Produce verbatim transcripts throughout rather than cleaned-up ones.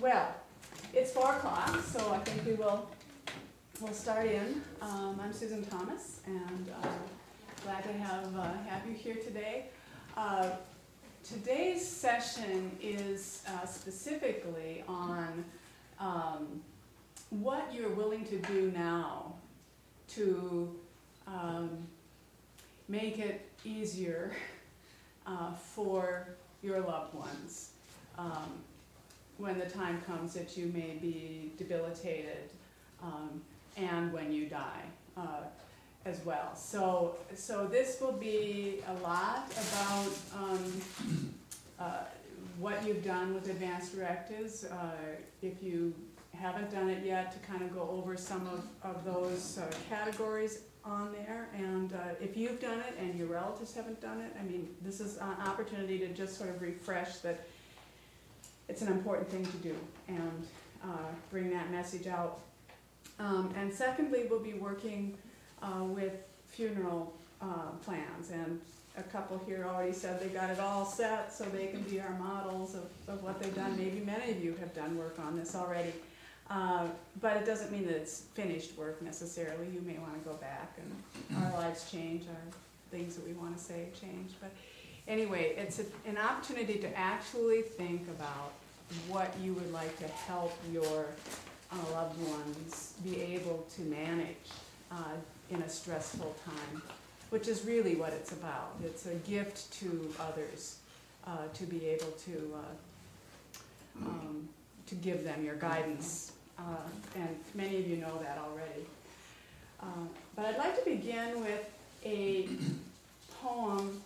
Well, it's four o'clock, so I think we will we'll start in. Um, I'm Susan Thomas, and uh, glad to have uh, have you here today. Uh, today's session is uh, specifically on um, what you're willing to do now to um, make it easier uh, for your loved ones. Um, when the time comes that you may be debilitated, um, and when you die uh, as well. So, so this will be a lot about um, uh, what you've done with advanced directives. Uh, if you haven't done it yet, to kind of go over some of, of those uh, categories on there. And uh, if you've done it and your relatives haven't done it, I mean, this is an opportunity to just sort of refresh that it's an important thing to do and uh, bring that message out. Um, and secondly, we'll be working uh, with funeral uh, plans. And a couple here already said they got it all set so they can be our models of, of what they've done. Maybe many of you have done work on this already. Uh, but it doesn't mean that it's finished work necessarily. You may want to go back, and our lives change, our things that we want to say change. But anyway, it's a, an opportunity to actually think about what you would like to help your uh, loved ones be able to manage uh, in a stressful time, which is really what it's about. It's a gift to others uh, to be able to uh, um, to give them your guidance, uh, and many of you know that already. Uh, but I'd like to begin with a poem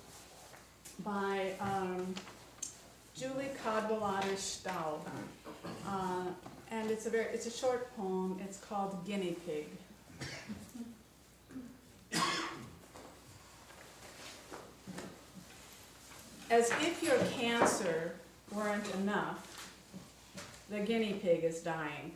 by um, Julie Cadwallader Staub, uh, and it's a very it's a short poem. It's called Guinea Pig. As if your cancer weren't enough, the guinea pig is dying.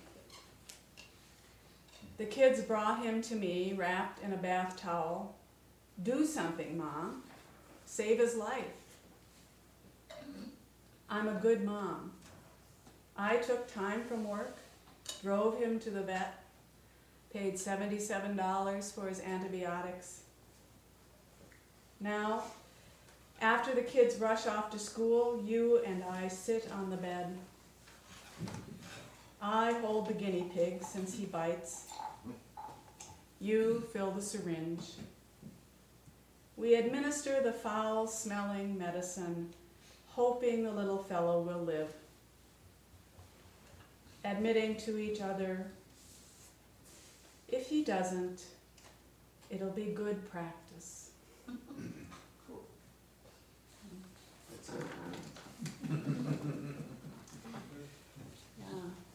The kids brought him to me wrapped in a bath towel. Do something, Mom. Save his life. I'm a good mom. I took time from work, drove him to the vet, paid seventy-seven dollars for his antibiotics. Now, after the kids rush off to school, you and I sit on the bed. I hold the guinea pig since he bites. You fill the syringe. We administer the foul-smelling medicine, hoping the little fellow will live. Admitting to each other, if he doesn't, it'll be good practice. Cool. That's good. Yeah.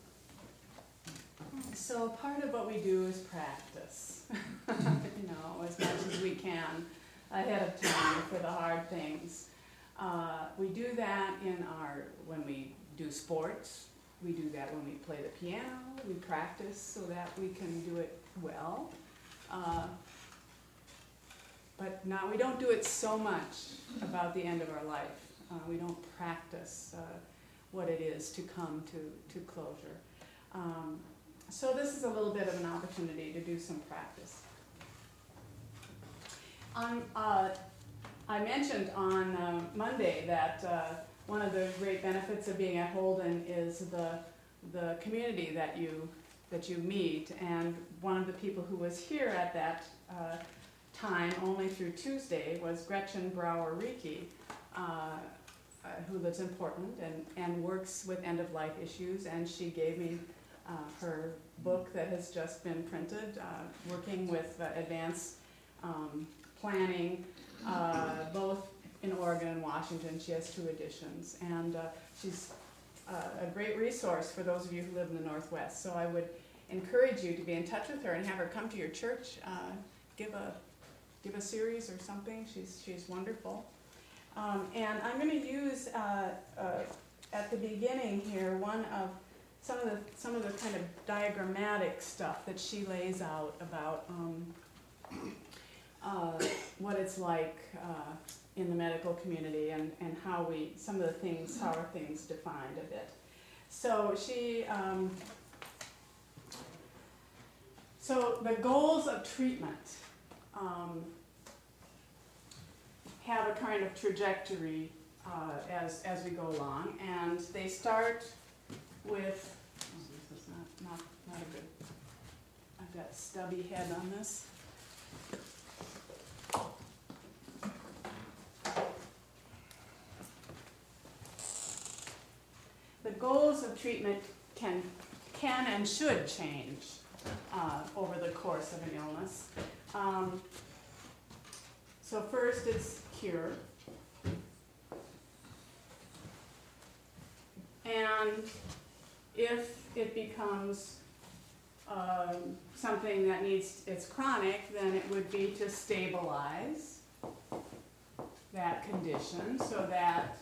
So part of what we do is practice, you know, as much as we can ahead of time for the hard things. Uh, we do that in our, when we do sports, we do that when we play the piano, we practice so that we can do it well. Uh, but now we don't do it so much about the end of our life. Uh, we don't practice uh, what it is to come to, to closure. Um, so this is a little bit of an opportunity to do some practice. On, uh, I mentioned on uh, Monday that uh, one of the great benefits of being at Holden is the the community that you that you meet, and one of the people who was here at that uh, time only through Tuesday was Gretchen Brower-Rieke, uh, uh, who lives in Portland and, and works with end-of-life issues, and she gave me uh, her book that has just been printed, uh, working with uh, advanced um, planning, uh, both in Oregon and Washington. She has two editions, and uh, she's uh, a great resource for those of you who live in the Northwest. So I would encourage you to be in touch with her and have her come to your church, uh, give a give a series or something. She's she's wonderful. Um, and I'm going to use uh, uh, at the beginning here one of some of the some of the kind of diagrammatic stuff that she lays out about um, uh, what it's like uh, in the medical community, and, and how we, some of the things, how are things defined a bit. So she, um, so the goals of treatment um, have a kind of trajectory uh, as, as we go along, and they start with, oh, this is not, not, not a good, I've got stubby head on this. The goals of treatment can, can and should change uh, over the course of an illness. Um, so first it's cure. And if it becomes um, something that needs, it's chronic, then it would be to stabilize that condition so that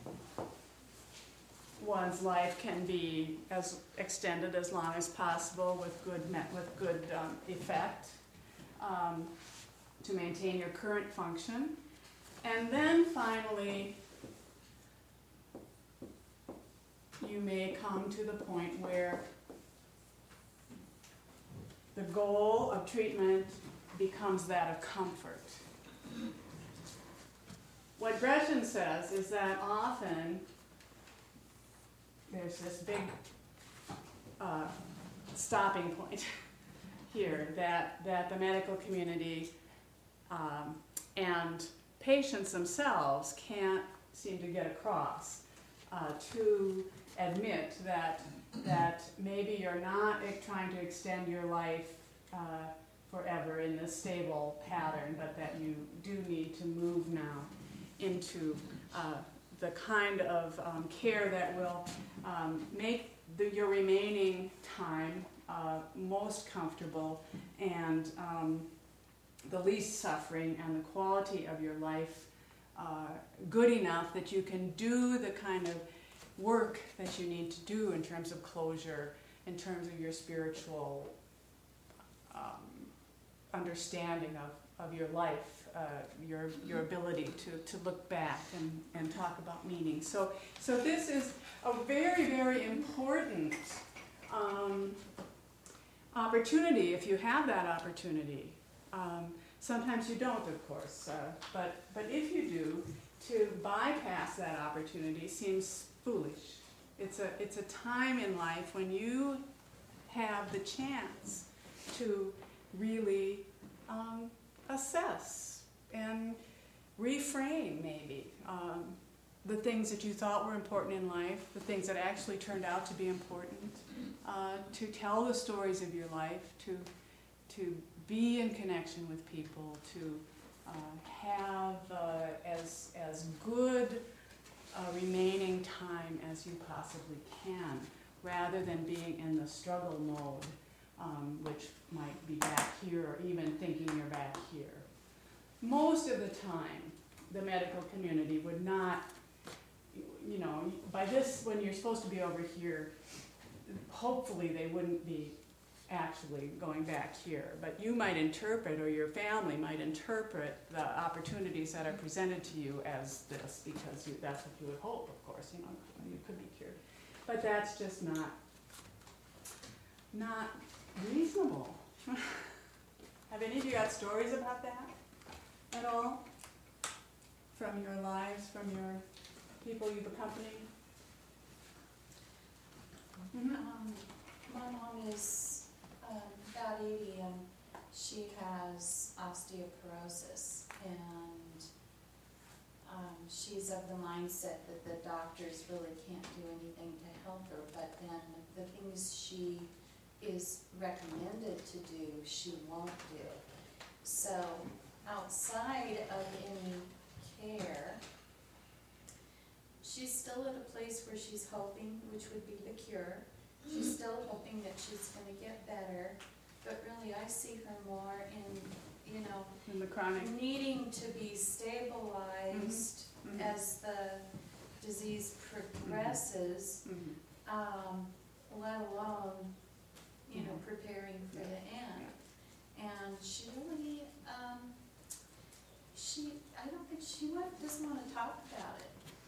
one's life can be as extended as long as possible with good met with good um, effect um, to maintain your current function. And then finally, you may come to the point where the goal of treatment becomes that of comfort. What Gretchen says is that often there's this big uh, stopping point here that, that the medical community um, and patients themselves can't seem to get across uh, to admit that, that maybe you're not trying to extend your life uh, forever in this stable pattern, but that you do need to move now into uh, the kind of um, care that will um, make the, your remaining time uh, most comfortable and um, the least suffering, and the quality of your life uh, good enough that you can do the kind of work that you need to do in terms of closure, in terms of your spiritual um, understanding of, of your life, uh, your your ability to, to look back and, and talk about meaning. So so this is a very, very important um, opportunity if you have that opportunity. Um, sometimes you don't, of course, uh, but but if you do, to bypass that opportunity seems foolish. It's a it's a time in life when you have the chance to really um, assess and reframe maybe um, the things that you thought were important in life, the things that actually turned out to be important, uh, to tell the stories of your life, to to be in connection with people, to uh, have uh, as as good a remaining time as you possibly can, rather than being in the struggle mode, um, which might be back here, or even thinking you're back here. Most of the time, the medical community would not, you know, by this, when you're supposed to be over here, hopefully they wouldn't be actually going back here, but you might interpret, or your family might interpret, the opportunities that are presented to you as this, because you, that's what you would hope, of course, you know, you could be cured. But that's just not, not reasonable. Have any of you got stories about that at all? From your lives, from your people you've accompanied? Mm-hmm. Um, my mom is um, about eighty, and she has osteoporosis, and um, she's of the mindset that the doctors really can't do anything to help her, but then the things she is recommended to do, she won't do. So outside of any care, she's still at a place where she's hoping, which would be the cure. She's still hoping that she's going to get better, but really I see her more in, you know, in the chronic, needing to be stabilized mm-hmm. as the disease progresses, mm-hmm. um, let alone, you know, preparing for the end. Yeah. And she really, um, she, I don't think she want, doesn't want to talk about it. So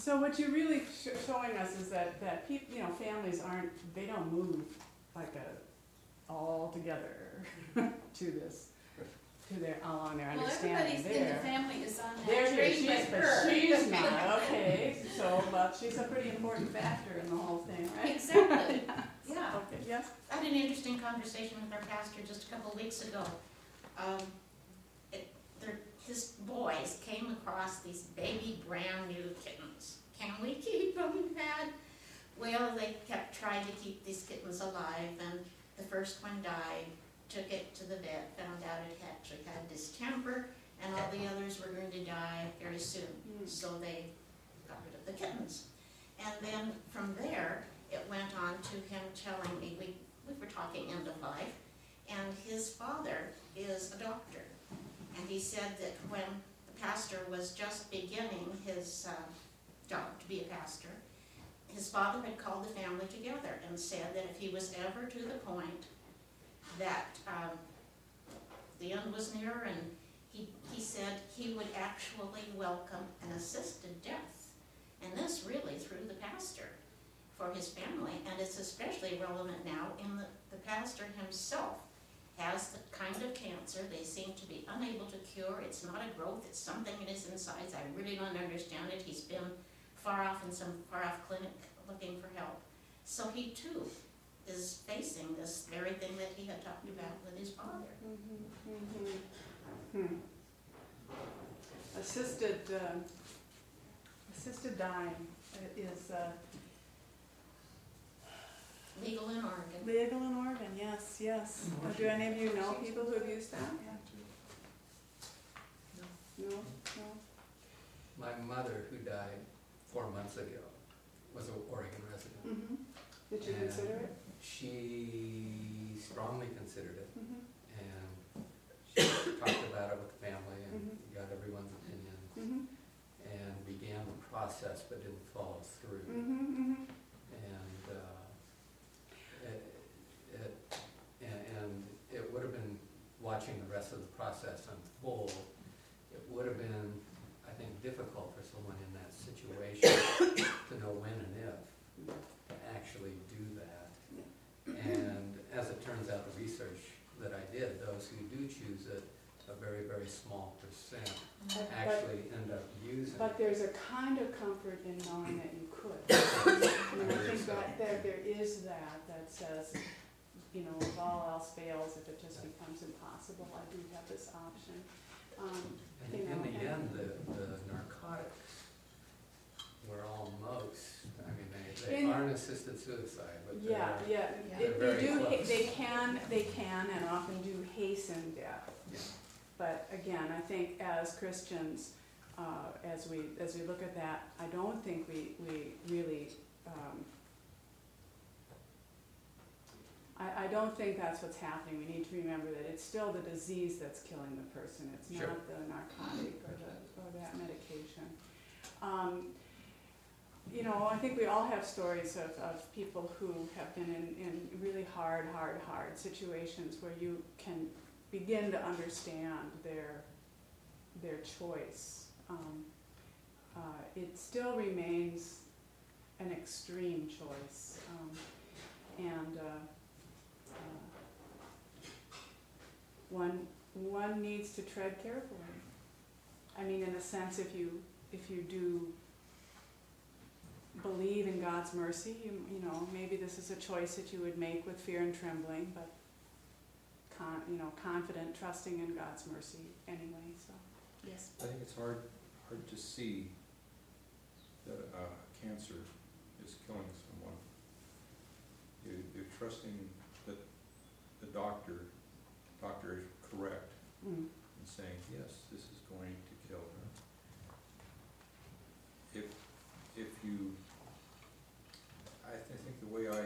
So what you're really sh- showing us is that, that peop, you know, families aren't, they don't move like a, all together to this, to their, along their Well, understanding everybody's in the there. family is on There that she train is, with but her. she's not, okay, so, but she's a pretty important factor in the whole thing, right? Exactly, yeah. Okay, yes? I had an interesting conversation with our pastor just a couple of weeks ago. Um, it, their, his boys came across these baby brand new kittens. Can we keep them, Dad? Well, they kept trying to keep these kittens alive, and the first one died. Took it to the vet, found out it actually had distemper, and all the others were going to die very soon. Mm. So they got rid of the kittens. And then from there, it went on to him telling me, we, we were talking end of life, and his father is a doctor. And he said that when the pastor was just beginning his uh, job to be a pastor, his father had called the family together and said that if he was ever to the point that um, the end was near, and he, he said he would actually welcome an assisted death. And this really through the pastor for his family, and it's especially relevant now in the, the pastor himself has the kind of cancer they seem to be unable to cure. It's not a growth, it's something in his insides. I really don't understand it. He's been far off in some far off clinic looking for help. So he too is facing this very thing that he had talked about with his father. Mm-hmm, mm-hmm. Hmm. Assisted, uh, assisted dying is uh, Legal in Oregon. legal in Oregon, yes, yes. Uh, Do any of you know people who have used that? No, no? My mother, who died four months ago, was an Oregon resident. Mm-hmm. Did you And consider it? She strongly considered it, Mm-hmm. and she talked about it with the family and Mhm. got everyone's opinion, Mm-hmm. and began the process but didn't follow through. Mm-hmm, mm-hmm. And uh, it, it, and, and it would have been, watching the rest of the process unfold, it would have been, I think, difficult for someone in that situation to know when and if to actually do that. And as it turns out, the research that I did, those who do choose it, a very, very small percent But- actually end up using it. But there's a kind of comfort in knowing that you could. I mean, I think that there, there is that, that says, you know, if all else fails, if it just becomes impossible, I do have this option. Um, And you in know, the and- end, the, the narcotics were almost, I mean, they, they In- aren't assisted suicide, but they're. Yeah, yeah, Yeah. It- They're they very do, ha- close. they can, they can and often do hasten death. Yeah. But again, I think as Christians, uh, as we, as we look at that, I don't think we, we really, um, I, I don't think that's what's happening. We need to remember that it's still the disease that's killing the person. It's Sure. not the narcotic or the, or that medication. Um, you know, I think we all have stories of, of people who have been in, in really hard, hard, hard situations where you can begin to understand their, their choice. Um, uh, it still remains an extreme choice. Um, and uh, uh, one, one needs to tread carefully. I mean, in a sense, if you, if you do believe in God's mercy, you, you know, maybe this is a choice that you would make with fear and trembling, but con, you know, confident, trusting in God's mercy anyway, so, yes. I think it's hard, hard to see that uh, cancer is killing someone. You, you're trusting that the doctor, doctor is correct Mm. in saying, yes, this is going to kill her. If, if you, I th- think the way I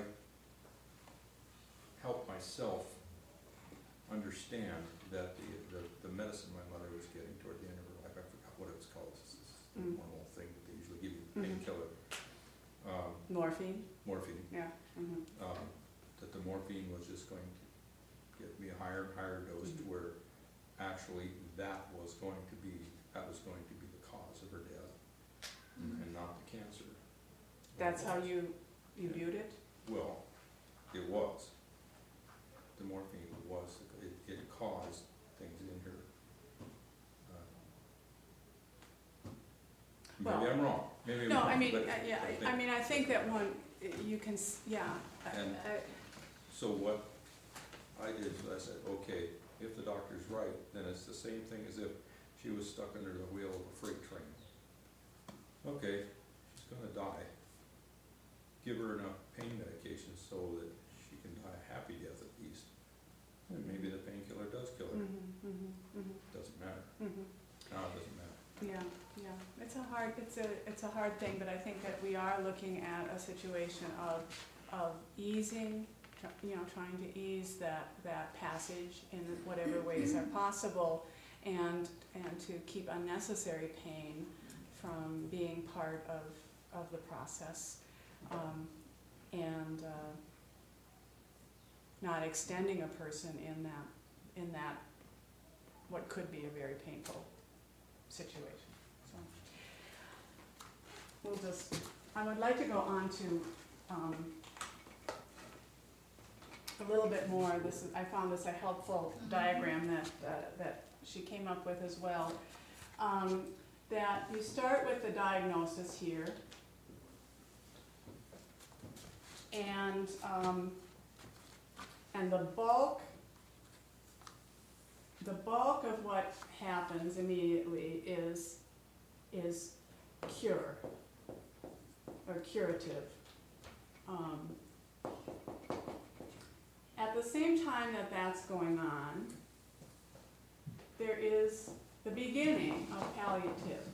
help myself understand that the, the, the medicine my mother was getting toward the end of her life, I forgot what it was called, it's this Mm. one little thing that they usually give you, Mhm. painkiller, um, Morphine, morphine, yeah. Mm-hmm. um, that the morphine was just going to get me a higher and higher dose to Mhm. where actually that was going to be, that was going to be the cause of her death. and not the cancer. That's how you, you viewed it? Well, it was. The morphine was, it, it caused things in her. Uh, Well, Maybe I'm wrong, maybe I'm No, wrong. I mean, but uh, yeah, I I, I think- mean, I think that one, you can, s- yeah. I- And- I- So what I did is I said, okay, if the doctor's right, then it's the same thing as if she was stuck under the wheel of a freight train. Okay, she's gonna die. Give her enough pain medication so that she can die a happy death at least. And maybe the painkiller does kill her, mhm, mhm, mhm, doesn't matter, mhm. now it doesn't matter. Yeah, yeah, it's a hard, it's a, it's a hard thing, but I think that we are looking at a situation of, of easing, tr- you know, trying to ease that, that passage in whatever ways are possible, and, and to keep unnecessary pain from being part of, of the process. Um, and, uh, not extending a person in that, in that, what could be a very painful situation, so. We'll just, I would like to go on to, um, a little bit more, this is, I found this a helpful diagram that, uh, that she came up with as well. Um, that you start with the diagnosis here, and, um, and the bulk The bulk of what happens immediately is, is cure, or curative. Um, at the same time that that's going on, there is the beginning of palliative.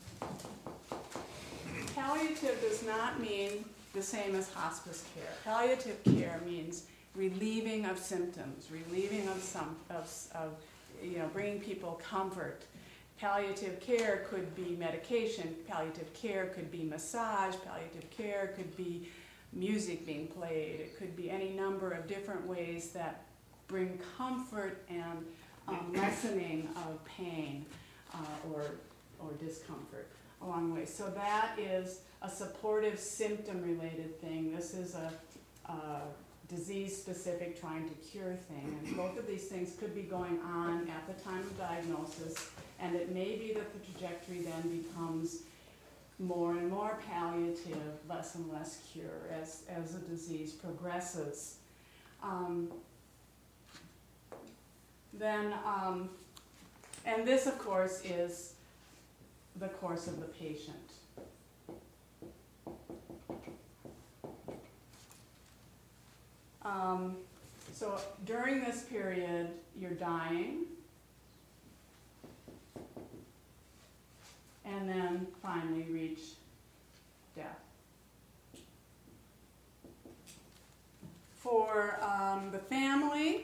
Palliative does not mean the same as hospice care. Palliative care means relieving of symptoms, relieving of some, of, of you know, bringing people comfort. Palliative care could be medication, palliative care could be massage, palliative care could be music being played, it could be any number of different ways that bring comfort and um, lessening of pain uh, or, or discomfort along the way. So that is a supportive symptom-related thing. This is a, a disease-specific trying to cure thing, and both of these things could be going on at the time of diagnosis, and it may be that the trajectory then becomes more and more palliative, less and less cure as, as the disease progresses. Um, then, um, and this of course is the course of the patient. Um, so during this period, you're dying, and then finally reach death. For um, the family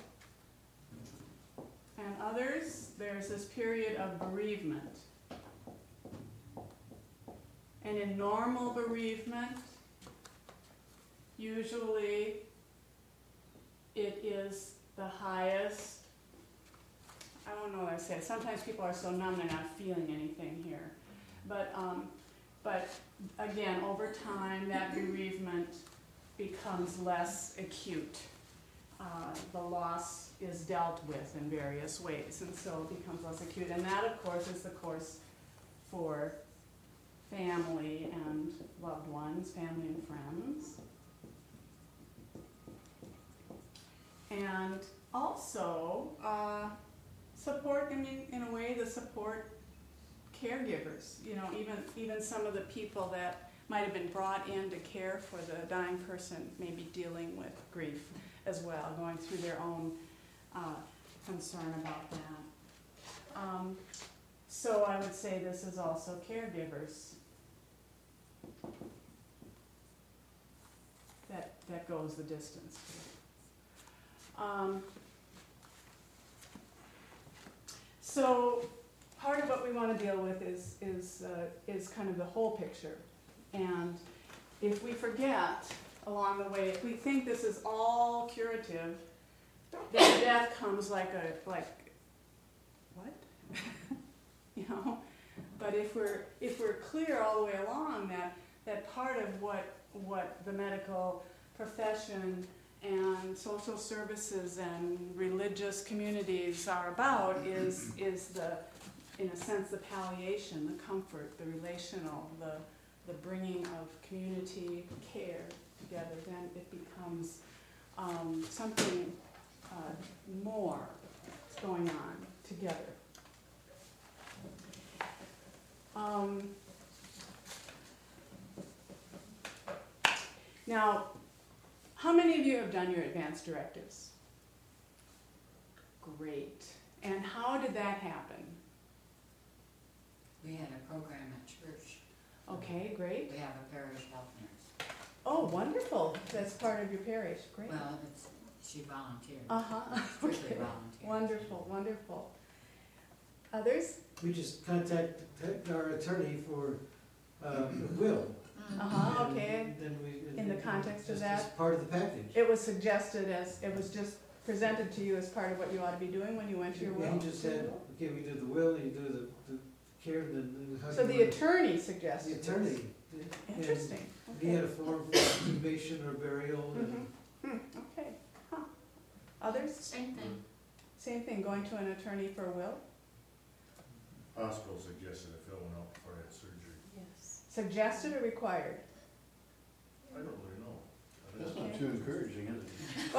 and others, there's this period of bereavement. And in normal bereavement, usually it is the highest, I don't know what I say, sometimes people are so numb they're not feeling anything here. But, um, but again, over time, that bereavement becomes less acute. Uh, the loss is dealt with in various ways, and so it becomes less acute. And that, of course, is the course for family and loved ones, family and friends. And also, uh, support, I mean, in a way, the support caregivers, you know, even, even some of the people that might have been brought in to care for the dying person may be dealing with grief as well, going through their own uh, concern about that. Um, so I would say this is also caregivers. That, that goes the distance. Um, so part of what we want to deal with is, is, uh, is kind of the whole picture. And if we forget along the way, if we think this is all curative, then death comes like a, like, what? You know? but if we're, if we're clear all the way along that, that part of what, what the medical profession and social services and religious communities are about is, is the, in a sense, the palliation, the comfort, the relational, the, the bringing of community care together, then it becomes um, something uh, more going on together. Um, now, how many of you have done your advanced directives? Great. And how did that happen? We had a program at church. Okay, great. We have a parish health nurse. Oh, wonderful. That's part of your parish. Great. Well, it's, she volunteered. Uh-huh. Strictly Okay. volunteer. Wonderful, wonderful. Others? We just contact our attorney for uh, a will. Uh-huh, And okay. then we- In the context of just that? as part of the package. It was suggested as, it was just presented to you as part of what you ought to be doing when you went to your will? He just said, okay, we do the will, you do the, the care, then then how do So you the want- attorney The suggested this. attorney. Interesting. And he had a form for cremation or burial and Mhm. Hmm, okay. Huh. Others? Same thing. Same thing, going to an attorney for a will? Hospital suggested I fill one out before I had surgery. Yes. Suggested or required? I don't really know. I That's don't- not too encouraging, is it?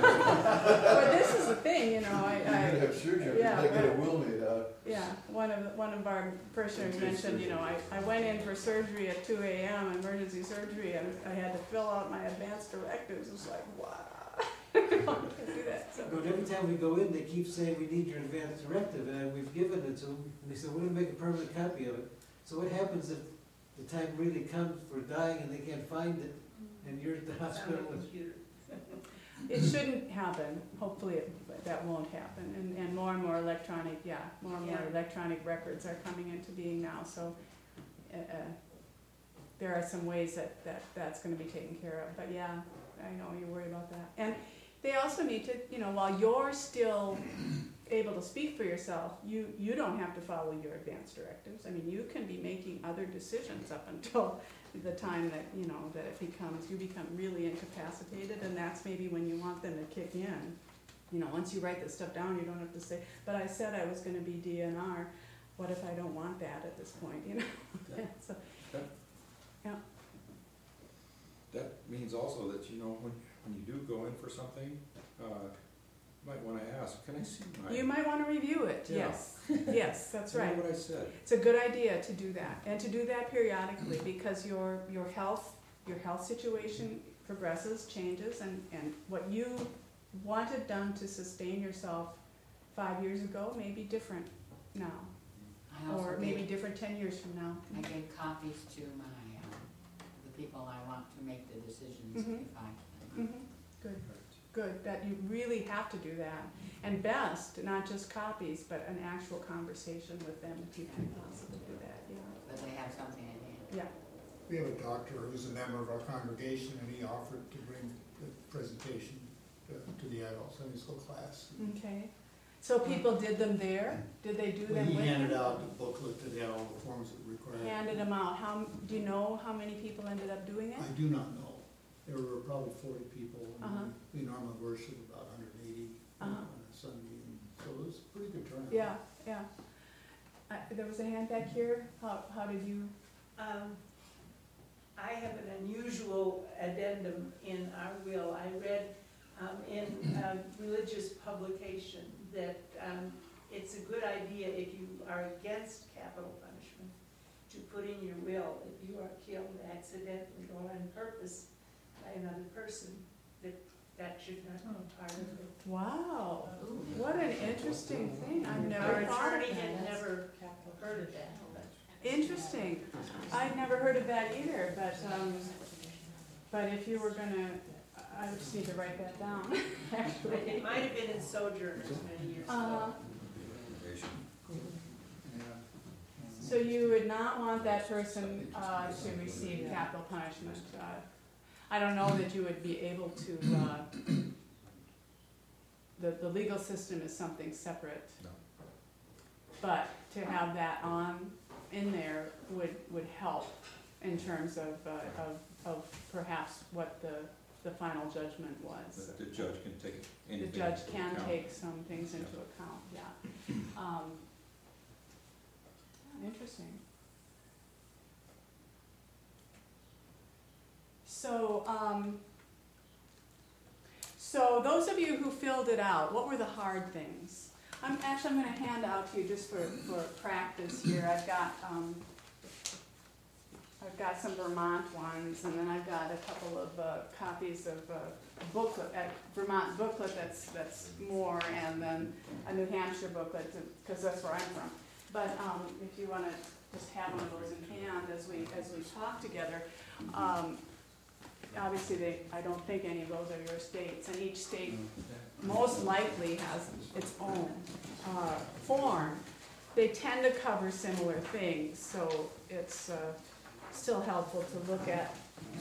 But this is the thing, you know, I, You could I, have surgery, yeah, you get a right. will made out. yeah, one of, one of our parishioners Okay, mentioned, you know, I, I went in for surgery at two A M, emergency surgery, and I had to fill out my advanced directives, it was like, wow. I can't do that, so. But every time we go in, they keep saying, we need your advance directive, and we've given it to them, and they said, we're gonna make a permanent copy of it. So what happens if the time really comes for dying and they can't find it, and you're at the hospital? and- It shouldn't happen, hopefully it, that won't happen, and, and more and more electronic, yeah, more and more Yeah. electronic records are coming into being now, so, uh, uh, there are some ways that, that that's gonna be taken care of, but yeah, I know, you worry about that. And they also need to, you know, while you're still able to speak for yourself, you, you don't have to follow your advance directives, I mean, you can be making other decisions up until the time that, you know, that it becomes, you become really incapacitated, and that's maybe when you want them to kick in. You know, once you write this stuff down, you don't have to say, but I said I was gonna be D N R, what if I don't want that at this point, you know? So, That means also that, you know, when, when you do go in for something, uh, you might wanna ask, can I see my? you might wanna review it, Yeah. yes, yes, that's You know right. what I said? It's a good idea to do that, and to do that periodically, because your, your health, your health situation progresses, changes, and, and what you wanted done to sustain yourself five years ago may be different now, I also or maybe gave, different ten years from now. I gave copies to my, um, the people I want to make the decisions Mhm. if I can. Mhm. Good, good, that you really have to do that, and best, not just copies, but an actual conversation with them if you can possibly do that, yeah. But they have something in hand. Yeah, We have a doctor who's a member of our congregation, and he offered to bring the presentation to, to the adult Sunday school class. okay. So people did them there? Did they do When them he with handed you? out the booklet that had all the forms that were required. Handed them out, how, do you know how many people ended up doing it? I do not know. There were probably forty people, Uh-huh. and we normally worship about hundred and eighty Uh-huh. on a Sunday, and so it was a pretty good turnout. Yeah, yeah. Uh, there was a hand back here, how, how did you, Um, I have an unusual addendum in our will. I read um, in a religious publication that um, it's a good idea if you are against capital punishment to put in your will if you are killed accidentally or on purpose by another person, that that should not be part of it. wow, Ooh. what an interesting thing, I've Our never thought of attorney that. had never heard of that. but- Interesting, I'd never heard of that either, but, um, but if you were gonna, I would just need to write that down, actually. It might have been in Sojourners many years Uh-huh. ago. So you would not want that person, uh, to receive capital punishment, uh, I don't know that you would be able to, uh, the, the legal system is something separate. No. But to have that on in there would, would help in terms of, uh, of, of perhaps what the, the final judgment was. The, the judge can take The anything judge into can account. take some things into account, yeah. Um, Interesting. So, um, so those of you who filled it out, what were the hard things? I'm actually, I'm gonna hand out to you just for, for practice here. I've got, um, I've got some Vermont ones, and then I've got a couple of, uh, copies of, uh, booklet, uh, Vermont booklet that's, that's more, and then a New Hampshire booklet, to- cause that's where I'm from. But, um, if you wanna just have one of those in hand as we, as we talk together, um, obviously, they, I don't think any of those are your states, and each state most likely has its own uh, form. They tend to cover similar things, so it's uh, still helpful to look at,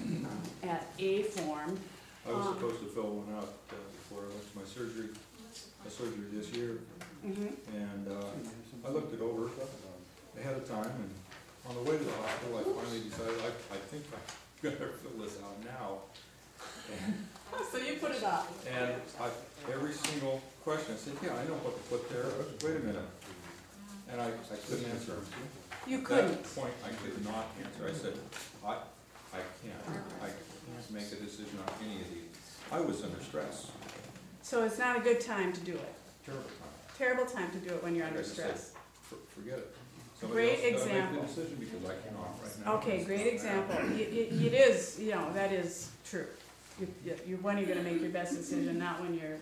at a form. I was Um, supposed to fill one out uh, before I went to my surgery, my surgery this year, Mhm. and uh, I looked it over ahead of time, and on the way to the hospital, I finally decided, I, I think I'm gonna fill this out now. And So you put it up. And I, every single question, I said, yeah, I know what to put there, wait a minute. And I, I couldn't answer. You At couldn't. that point, I could not answer. I said, I, I can't, I can't make a decision on any of these. I was under stress, So it's not a good time to do it. terrible time. Terrible time to do it when you're under Like I said, stress. For- Forget it. Great Somebody else gotta make example. the decision because I cannot right now. Okay, great example. It, it, it is, you know, that is true. You, you, you're when you're gonna make your best decision, not when you're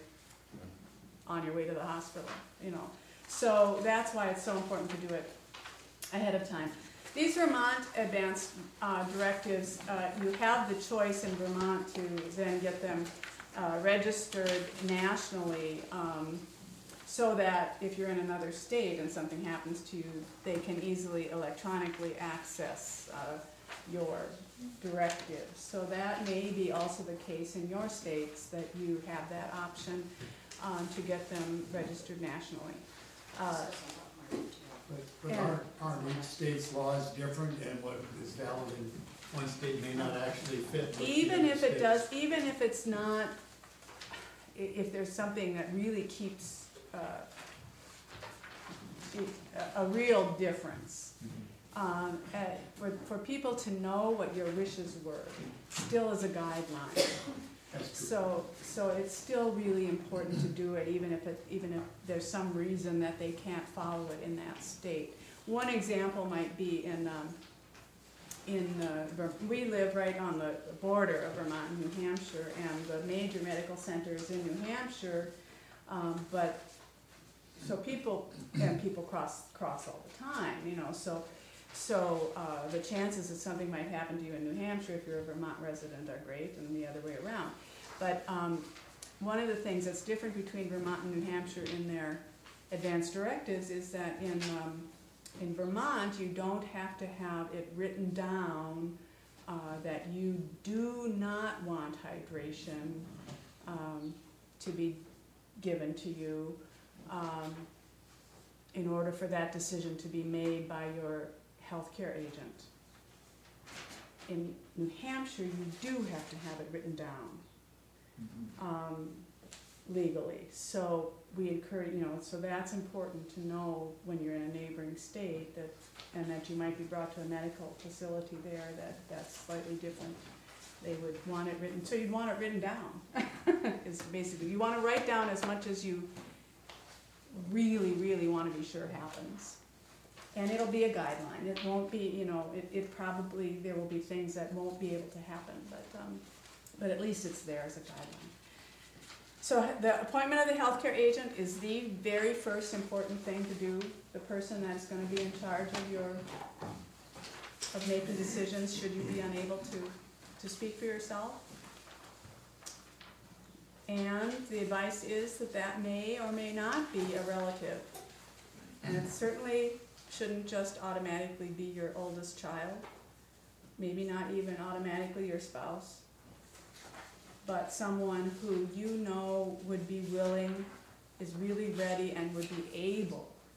on your way to the hospital, you know. So that's why it's so important to do it ahead of time. These Vermont advanced uh, directives, uh, you have the choice in Vermont to then get them uh, registered nationally, um, so that if you're in another state and something happens to you, they can easily electronically access uh, your directives. So that may be also the case in your states, that you have that option um, to get them registered nationally. Uh, But, but And- aren't, aren't each state's laws different, and what is valid in one state may not actually fit with the Even other if it states? does, even if it's not, i- if there's something that really keeps uh, it- a, a real difference, um, uh, for, for people to know what your wishes were, still is a guideline. That's true. So, so it's still really important to do it, even if it, even if there's some reason that they can't follow it in that state. One example might be in, um, in, uh, Ver- we live right on the border of Vermont and New Hampshire, and the major medical center is in New Hampshire, um, but, so people, and people cross, cross all the time, you know, so, so, uh, the chances that something might happen to you in New Hampshire if you're a Vermont resident are great, and the other way around. But, um, one of the things that's different between Vermont and New Hampshire in their advanced directives is that in, um, in Vermont, you don't have to have it written down, uh, that you do not want hydration, um, to be given to you, um, in order for that decision to be made by your healthcare agent. In New Hampshire, you do have to have it written down, um, legally. So we encourage, you know, so that's important to know when you're in a neighboring state, that, and that you might be brought to a medical facility there, that that's slightly different. They would want it written, so you'd want it written down, is basically, you wanna write down as much as you really, really wanna be sure happens. And it'll be a guideline, it won't be, you know, it, it probably, there will be things that won't be able to happen, but, um, but at least it's there as a guideline. So the appointment of the healthcare agent is the very first important thing to do. The person that's gonna be in charge of your, of making decisions, should you be unable to, to speak for yourself. And the advice is that that may or may not be a relative. And it certainly shouldn't just automatically be your oldest child, maybe not even automatically your spouse, but someone who you know would be willing, is really ready, and would be able,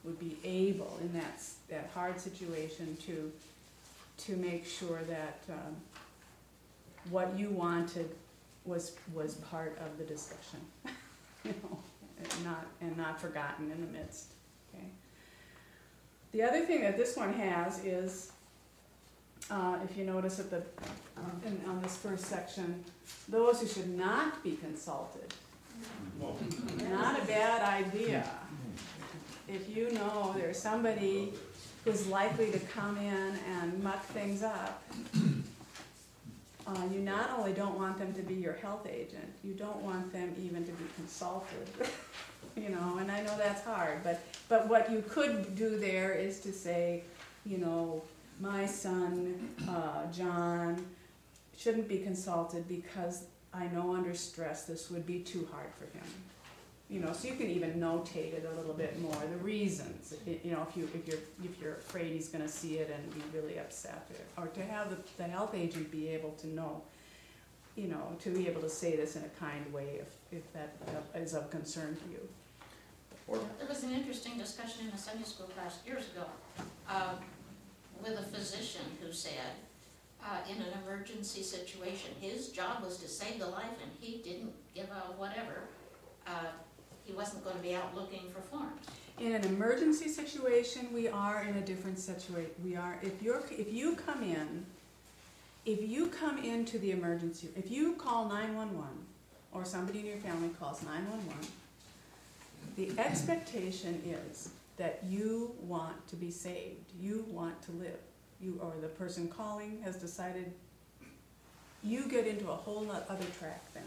would be able in that, s- that hard situation to, to make sure that, um, what you wanted was, was part of the discussion, you know, and not, and not forgotten in the midst, okay? The other thing that this one has is, uh, if you notice at the, in, on this first section, those who should not be consulted. Not a bad idea. If you know there's somebody who's likely to come in and muck things up, uh, you not only don't want them to be your health agent, you don't want them even to be consulted. You know, and I know that's hard, but, but what you could do there is to say, you know, my son, uh, John, shouldn't be consulted because I know under stress this would be too hard for him. You know, so you can even notate it a little bit more, the reasons, i- you know, if you, if you're, if you're afraid he's gonna see it and be really upset, or or to have the, the health agent be able to know, you know, to be able to say this in a kind way if, if that uh, is of concern to you. Or, There was an interesting discussion in a Sunday school class years ago, um, with a physician who said, uh, in an emergency situation, his job was to save the life and he didn't give a whatever. Uh, he wasn't gonna be out looking for forms. In an emergency situation, we are in a different situation. We are, if you're, if you come in, if you come into the emergency, if you call nine one one, or somebody in your family calls nine one one, the expectation is that you want to be saved, you want to live. You, or the person calling has decided, you get into a whole lot other track then.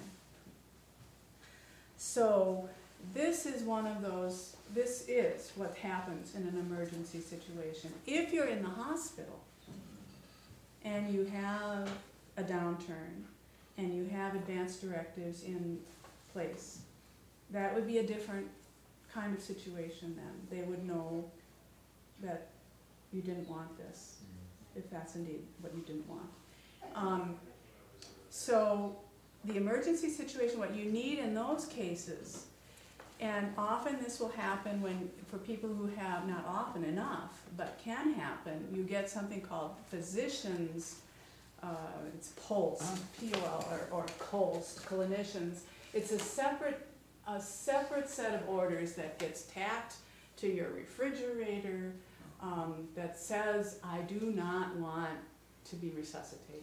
So, this is one of those, this is what happens in an emergency situation. If you're in the hospital and you have a downturn and you have advanced directives in place, that would be a different kind of situation then. They would know that you didn't want this, if that's indeed what you didn't want. Um, so, the emergency situation, what you need in those cases, and often this will happen when, for people who have, not often enough, but can happen, you get something called physicians, uh, it's POLST, P O L, or, or COLST, clinicians. It's a separate, a separate set of orders that gets tacked to your refrigerator, um, that says, I do not want to be resuscitated.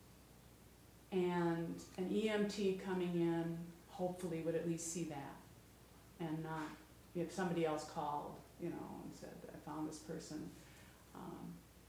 And an E M T coming in hopefully would at least see that, and not, if somebody else called, you know, and said, I found this person. Um,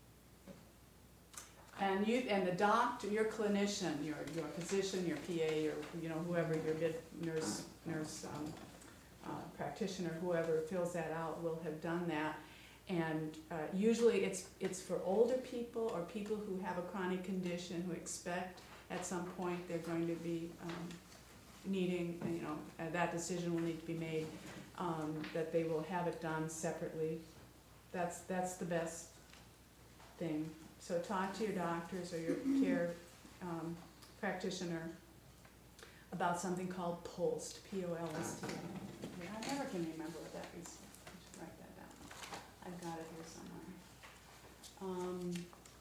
and you, and the doctor, your clinician, your, your physician, your P A, your, you know, whoever, your bid, nurse, nurse um, uh, practitioner, whoever fills that out will have done that. And uh, usually it's, it's for older people or people who have a chronic condition who expect at some point they're going to be um, needing, you know, uh, that decision will need to be made, um, that they will have it done separately. That's, that's the best thing. So talk to your doctors or your care um, practitioner about something called POLST, P O L S T. I never can remember what that is. I should write that down. I've got it here somewhere. Um,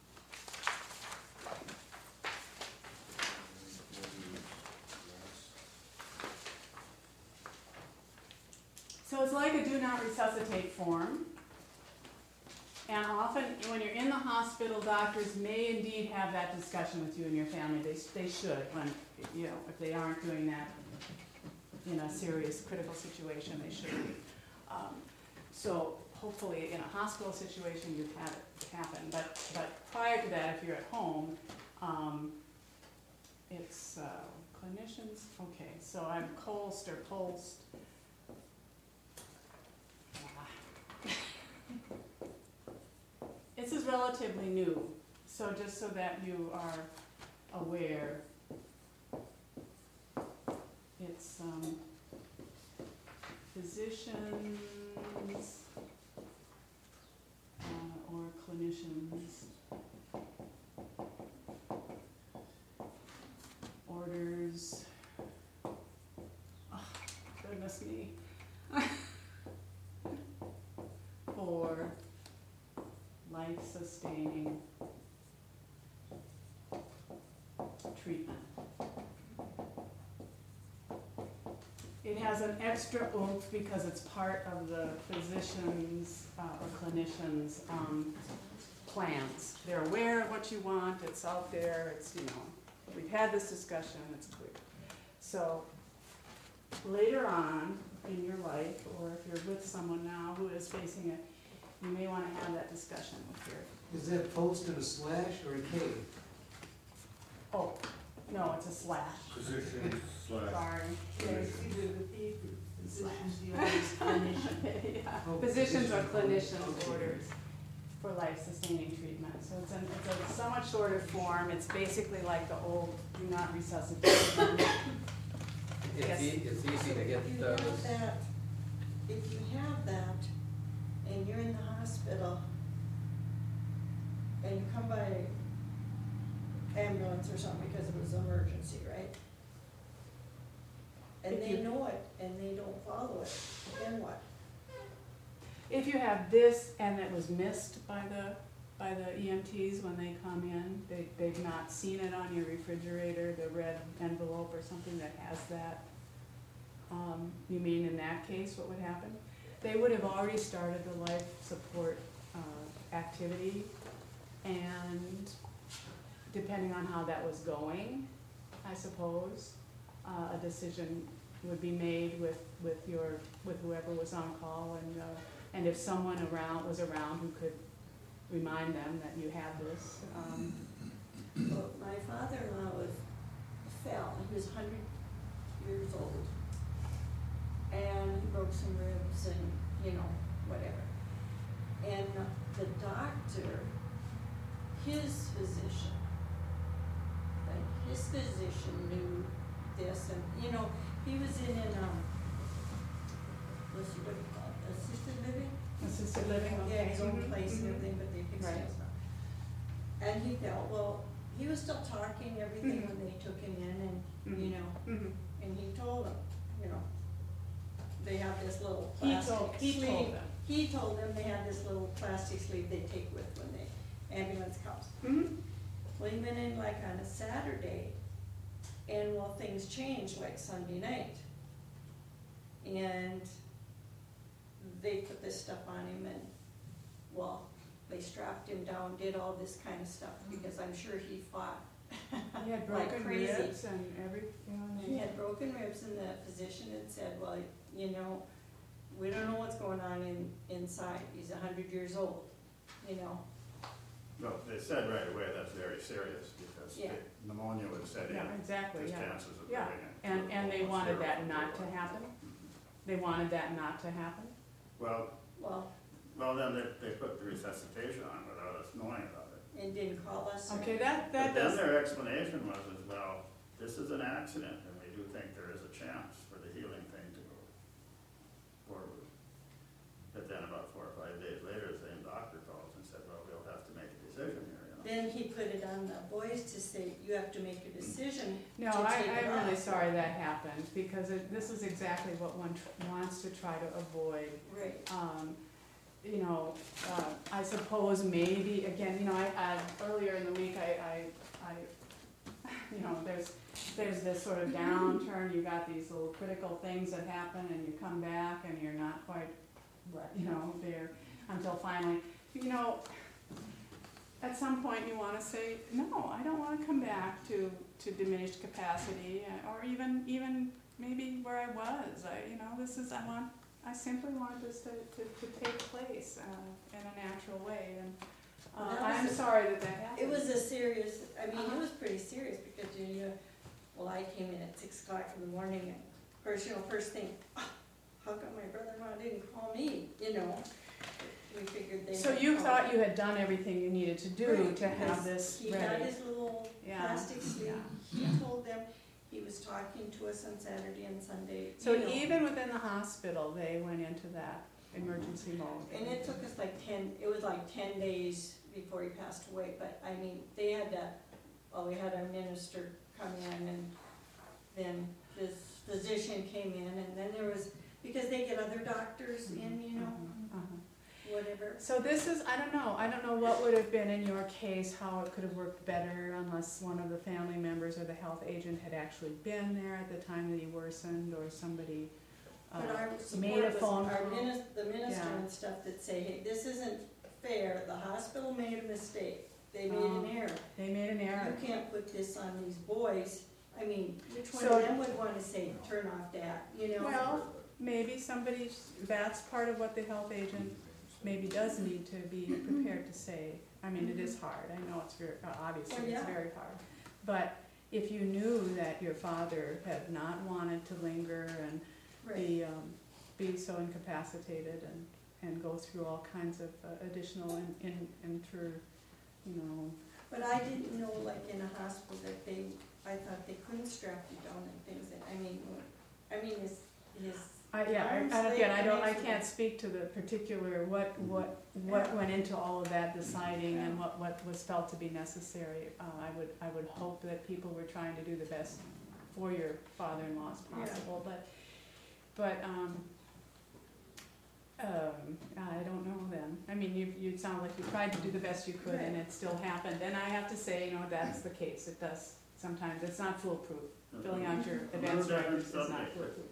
So it's like a do not resuscitate form. And often when you're in the hospital, doctors may indeed have that discussion with you and your family. They, they should, when, you know, if they aren't doing that in a serious critical situation, they should be. Um, so hopefully in a hospital situation you've had it happen. But, but prior to that, if you're at home, um, it's uh, clinicians, okay, so I'm COLST or POLST. This is relatively new, so just so that you are aware, it's um, physicians uh, or clinicians, orders, oh, goodness me. life-sustaining treatment. It has an extra oomph because it's part of the physician's uh, or clinician's um, plans. They're aware of what you want, it's out there, it's, you know, we've had this discussion, it's clear. So later on in your life, or if you're with someone now who is facing it, you may want to have that discussion with your, Is that posted a slash or a K? oh, no, it's a slash, Position slash. sorry. Yeah, it's either the P, physician's, the other is clinician. Yeah. Oh, Physicians or physician. clinicians' Okay. orders for life-sustaining treatment. So it's in, it's a somewhat shorter form. It's basically like the old do not resuscitate. It's Yes. ea- it's easy to get If you those. have that, if you have that, and you're in the hospital, and you come by ambulance or something because it was an emergency, right? And If they you- know it, and they don't follow it, then what? If you have this and it was missed by the, by the E M Ts when they come in, they, they've not seen it on your refrigerator, the red envelope or something that has that, um, you mean in that case, what would happen? They would have already started the life support, uh, activity, and depending on how that was going, I suppose, uh, a decision would be made with, with your, with whoever was on call, and, uh, and if someone around, was around who could remind them that you had this, um, Well, my father-in-law was, fell, he was a hundred years old. And he broke some ribs and, you know, whatever. And the doctor, his physician, like his physician knew this, and, you know, he was in an, um, what's it, what do you call it, assisted living? assisted living, Yeah, okay. his own Mhm, place and mhm. everything, but they fixed Right. his stuff. And he fell, well, he was still talking everything Mhm. when they took him in, and, Mhm. you know, Mhm. and he told them, you know, they have this little He plastic told, he sleeve. told them. He told them they had this little plastic sleeve they take with when the ambulance comes. Mhm. Well, he went in like on a Saturday, and well, things changed like Sunday night. And they put this stuff on him, and, well, they strapped him down, did all this kind of stuff, because I'm sure he fought He had like broken crazy. ribs and every, you know, and He they- had broken ribs, and the physician had said, well, you know, we don't know what's going on in, inside, he's a hundred years old, you know? Well, they said right away that's very serious because Yeah. the pneumonia would set in. yeah, exactly, There's yeah. chances of Yeah, living it. And, and they wanted that not to Mhm. happen? They wanted that not to happen? Well, Well, well, then they, they put the resuscitation on without us knowing about it. and didn't call us. or- Okay, that, But that then does, their explanation was as well, this is an accident and we do think there is a chance for the healing thing to go forward. But then about four or five days later, the same doctor calls and said, well, we'll have to make a decision here, you know. Then he put it on the boys to say, you have to make a decision no, to I, take it I'm really off. sorry that happened, because it, this is exactly what one tr- wants to try to avoid. Right, Um, you know, uh, I suppose maybe, again, you know, I, I, earlier in the week, I, I, I, you know, there's, there's this sort of downturn, you got these little critical things that happen, and you come back, and you're not quite, right, you know, there, until finally, you know, at some point you wanna say, no, I don't wanna come back to, to diminished capacity, uh, or even, even maybe where I was, I, you know, this is, I want, I simply want this to, to, to take place, uh, in a natural way, and, Well, uh, that was I'm a- sorry that that happened. it was a serious, I mean, Uh-huh. it was pretty serious, because you, you, well, I came in at six o'clock in the morning, and of course, you know, first thing, "Ah, how come my brother-in-law didn't call me, you know? We figured they. So would you call thought me. you had done everything you needed to do Right, to have because this He had ready? his little Yeah, plastic sleeve, yeah. he told them, he was talking to us on Saturday and Sunday, So you know. even within the hospital, they went into that emergency mode? And it took us like ten, it was like ten days before he passed away, but I mean, they had to, well, we had our minister come in, and then this physician came in, and then there was, because they get other doctors in, you know, Uh-huh, uh-huh. whatever. So this is, I don't know, I don't know what would have been in your case, how it could have worked better unless one of the family members or the health agent had actually been there at the time that he worsened, or somebody uh, But our made support a was phone our call. minis, the minister Yeah. and stuff that say, hey, this isn't fair, the hospital made a mistake, they made Um, an error. They made an error. You can't put this on these boys. I mean, which one So- of them would wanna say, turn off that, you know? Well, maybe somebody, that's part of what the health agent maybe does need to be prepared to say. I mean, it is hard, I know it's very, uh, obviously, Well, it's yeah. very hard. But if you knew that your father had not wanted to linger and Right. be, um, be so incapacitated and, and go through all kinds of uh, additional in, in, inter, you know, But I didn't know, like, in a hospital that they, I thought they couldn't strap you down and things that, I mean, I mean, his, his. I, yeah, I- arms, and leg again, I don't, I connections. can't speak to the particular, what, what, what Yeah. went into all of that deciding and Yeah. what, what was felt to be necessary. Uh, I would, I would hope that people were trying to do the best for your father-in-law as Yeah. possible, but, but, um, um, I don't know then. I mean, you, you sound like you tried to do the best you could and it still happened, and I have to say, you know, that's the case, it does, sometimes, it's not foolproof. Filling out your A advance little records different is not subject, foolproof.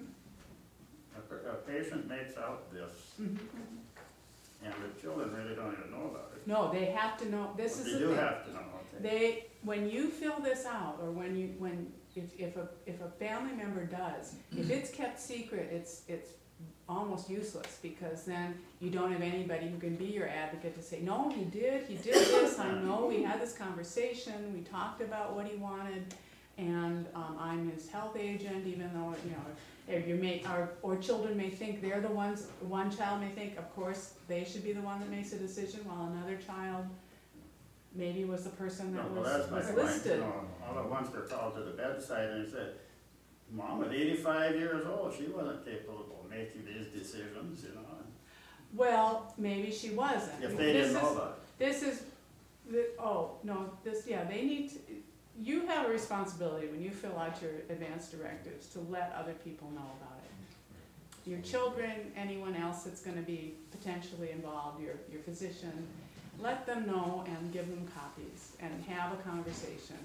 A, pa- a patient makes out this, Mhm. and the children really don't even know about it. No, they have to know, this But is they the do thing. have to know, okay. They, when you fill this out, or when you, when, if, if a, if a family member does, if it's kept secret, it's, it's almost useless, because then you don't have anybody who can be your advocate to say, no, he did, he did this, I know, we had this conversation, we talked about what he wanted, and, um, I'm his health agent, even though, you know, if you may, or, or children may think they're the ones, one child may think, of course, they should be the one that makes a decision, while another child maybe was the person No, that well, was, that's my was point, you listed. know, all at once they're called to the bedside and they said, Mom at eighty-five years old, she wasn't capable of making these decisions, you know, Well, maybe she wasn't. if they This didn't know is- about This is, the, oh, no, this, yeah, they need to, you have a responsibility when you fill out your advance directives to let other people know about it. Your children, anyone else that's gonna be potentially involved, your, your physician, let them know and give them copies and have a conversation.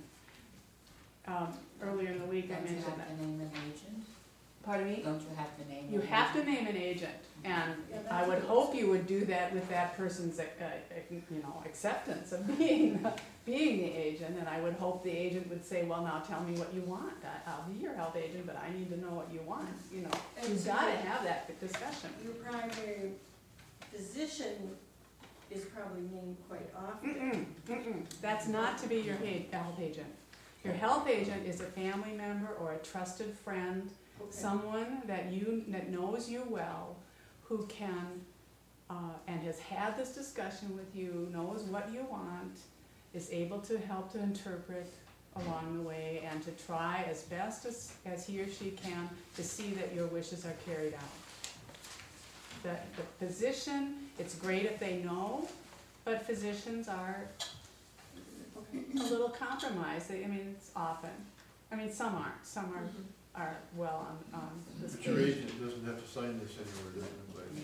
Um, earlier in the week I Don't you mentioned that. have to name an agent? Pardon me? Don't you have to name an You agent? have to name an agent, and Yeah, that's I would what- hope you would do that with that person's, uh, uh, you know, acceptance of being, being the agent, and I would hope the agent would say, well, now tell me what you want, I, I'll be your health agent, but I need to know what you want, you know. You've And so gotta that- have that discussion. Your primary physician is probably named quite often. Mm-mm, mm-mm, that's not to be your ha- health agent. Your health agent is a family member or a trusted friend, Okay. someone that you, that knows you well, who can, uh, and has had this discussion with you, knows what you want, is able to help to interpret along the way and to try as best as, as he or she can to see that your wishes are carried out. The, the physician, it's great if they know, but physicians are a little compromised, they, I mean, it's often, I mean, some aren't, some are, Mhm. are well on, on this But your page. agent doesn't have to sign this anywhere, does it?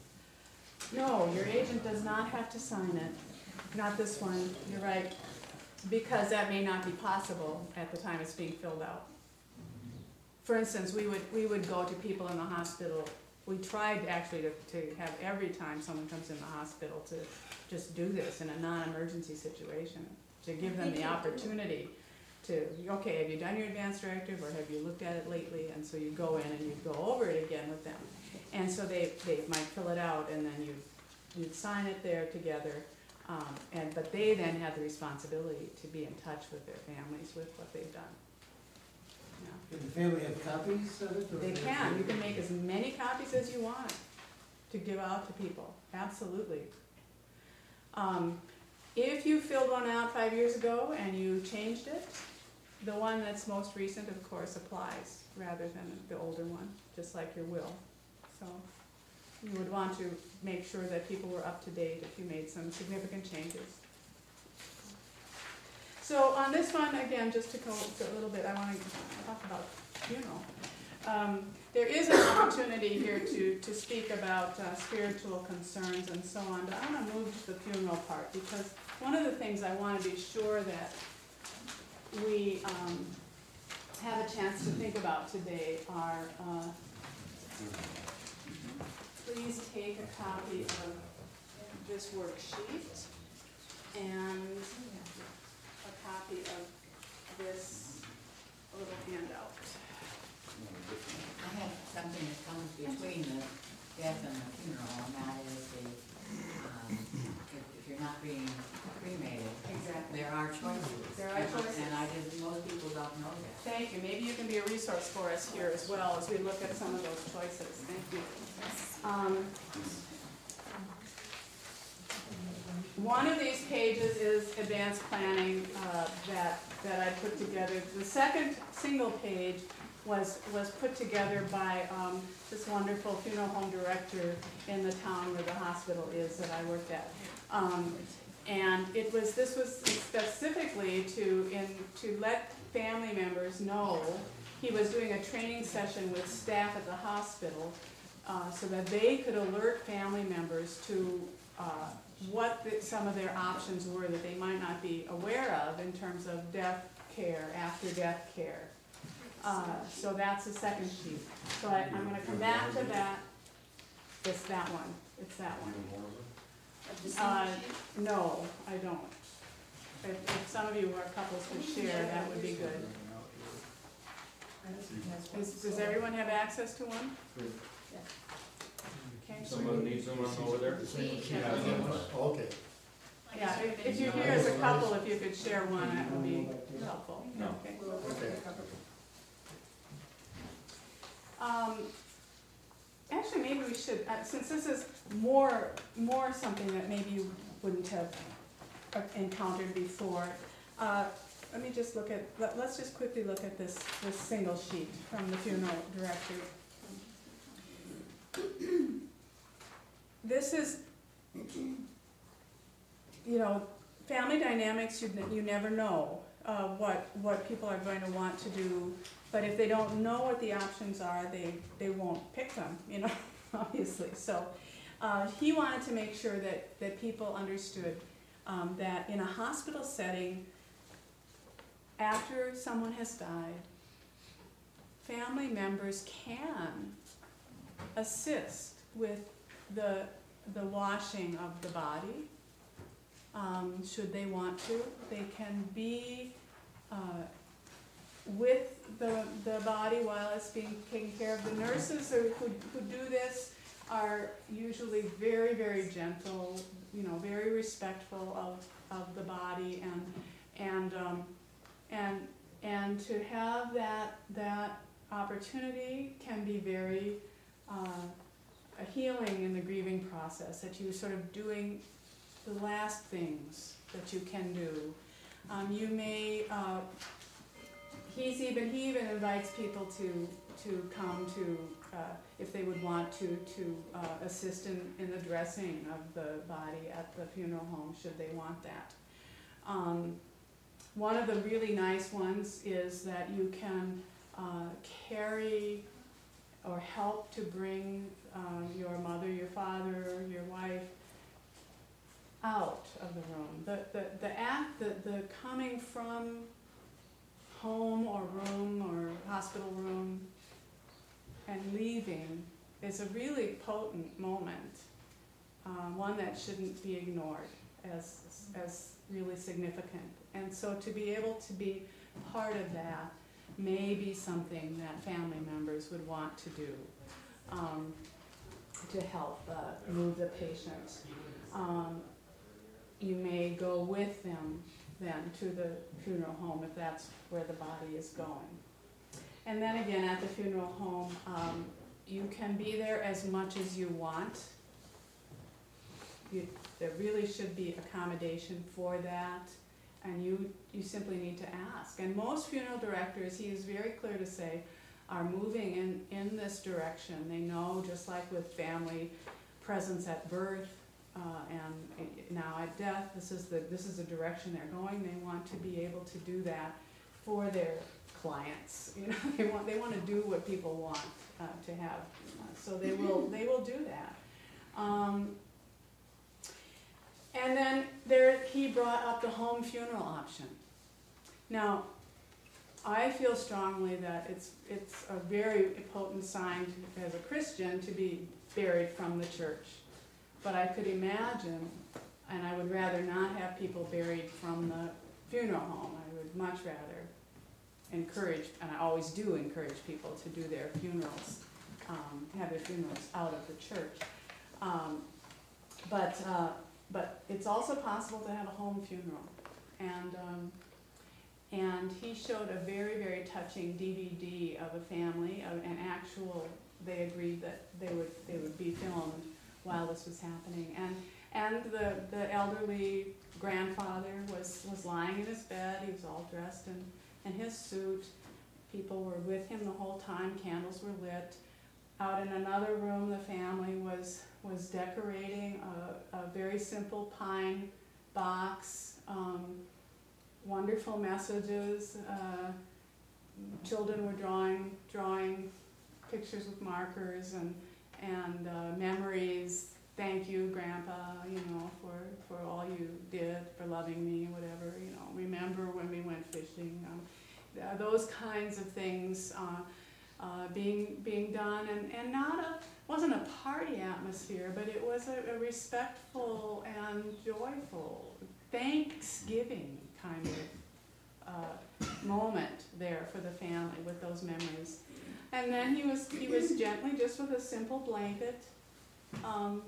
No, your agent does not have to sign it, not this one, you're right, because that may not be possible at the time it's being filled out. For instance, we would, we would go to people in the hospital, we tried actually to, to have every time someone comes in the hospital to just do this in a non-emergency situation, to give them the opportunity to, okay, have you done your advance directive, or have you looked at it lately? And so you go in and you go over it again with them. And so they, they might fill it out, and then you, you'd sign it there together. Um, and, but they then have the responsibility to be in touch with their families with what they've done. Yeah. Can the family have copies of it? or- They can, you can make as many copies as you want to give out to people, absolutely. Um, if you filled one out five years ago and you changed it, the one that's most recent, of course, applies rather than the older one, just like your will. So you would want to make sure that people were up to date if you made some significant changes. So on this one, again, just to go a little bit, I want to talk about funeral. um, there is an opportunity here to, to speak about uh, spiritual concerns and so on, but I want to move to the funeral part, because one of the things I want to be sure that we um, have a chance to think about today are, uh, please take a copy of this worksheet and a copy of this little handout. I have something that comes between the death and the funeral, and that is the, um, if, if you're not being cremated, Exactly. there are choices. There are And- choices. And I did, most people don't know that. Thank you. Maybe you can be a resource for us here as well as we look at some of those choices. Thank you. Um, One of these pages is advanced planning uh, that, that I put together. The second single page was, was put together by um, this wonderful funeral home director in the town where the hospital is that I worked at. Um, and it was, this was specifically to, in, to let family members know. He was doing a training session with staff at the hospital uh, so that they could alert family members to uh, what the, some of their options were that they might not be aware of in terms of death care, after death care. Uh, so that's the second sheet. So I, I'm gonna come back to that. It's that one, it's that one. Uh, no, I don't. If, if some of you or couples could share, that would be good. Is, does everyone have access to one? Okay. Someone needs someone over there? Okay. Yeah, if, if you're here as a couple, if you could share one, that would be helpful. No. Okay. Okay. Um, actually, maybe we should, uh, since this is more, more something that maybe you wouldn't have uh, encountered before, uh, let me just look at, let, let's just quickly look at this, this single sheet from the funeral director. This is, you know, family dynamics, you, you never know uh, what, what people are going to want to do. But if they don't know what the options are, they, they won't pick them, you know, obviously. So uh, he wanted to make sure that, that people understood um, that in a hospital setting, after someone has died, family members can assist with the, the washing of the body, um, should they want to. They can be uh, with the, the body while it's being taken care of. The nurses who, who, who do this are usually very, very gentle, you know, very respectful of, of the body, and, and, um, and, and to have that, that opportunity can be very uh, a healing in the grieving process, that you're sort of doing the last things that you can do. Um, you may, uh, he's even, he even invites people to, to come to, uh, if they would want to, to uh, assist in, in the dressing of the body at the funeral home, should they want that. Um, one of the really nice ones is that you can uh, carry or help to bring um, your mother, your father, your wife out of the room. The, the, the act, the, the coming from home or room or hospital room and leaving is a really potent moment, uh, one that shouldn't be ignored as, as really significant. And so to be able to be part of that may be something that family members would want to do um, to help uh, move the patient. Um, you may go with them then to the funeral home if that's where the body is going. And then again, at the funeral home, um, you can be there as much as you want. You, there really should be accommodation for that, and you, you simply need to ask. And most funeral directors, he is very clear to say, are moving in, in this direction. They know, just like with family presence at birth uh, and now at death, this is the this is the direction they're going. They want to be able to do that for their clients, you know, they want, they want to do what people want uh, to have, uh, so they will, they will do that. Um, and then there, he brought up the home funeral option. Now, I feel strongly that it's, it's a very potent sign to, as a Christian to be buried from the church. But I could imagine, and I would rather not have people buried from the funeral home. I would much rather encourage, and I always do encourage people to do their funerals, um, have their funerals out of the church. Um, but, uh, but it's also possible to have a home funeral. And, um, and he showed a very, very touching D V D of a family, of an actual, they agreed that they would, they would be filmed while this was happening. And, and the, the elderly grandfather was, was lying in his bed. He was all dressed in, in his suit. People were with him the whole time. Candles were lit. Out in another room, the family was, was decorating a, a very simple pine box. Um, wonderful messages. Uh, children were drawing, drawing pictures with markers and, and uh, memories. Thank you, Grandpa, you know, for, for all you did, for loving me, whatever, you know. Remember when we went fishing. Um, th- those kinds of things uh, uh, being being done, and, and not a, wasn't a party atmosphere, but it was a, a respectful and joyful Thanksgiving kind of uh, moment there for the family with those memories. And then he was he was gently, just with a simple blanket, um,